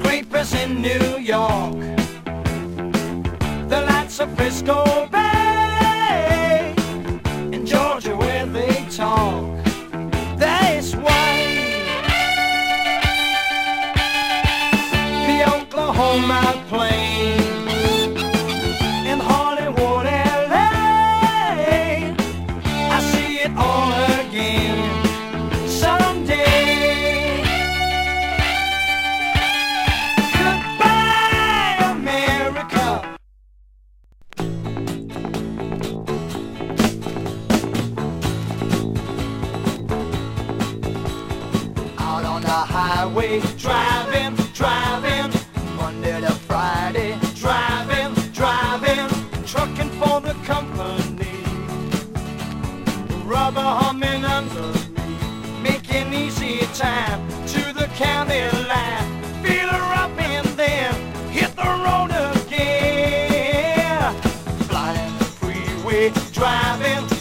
Great Press in New York, the lights of Frisco Bay, in Georgia where they talk this way. The Oklahoma Plain, in Hollywood, LA, I see it all again someday. Goodbye, America. Out on the highway, driving, driving, Monday to Friday, driving, driving, trucking for the company, rubber humming under me, making easy time to the county line. Feel her up and then hit the road again, flying the freeway, driving,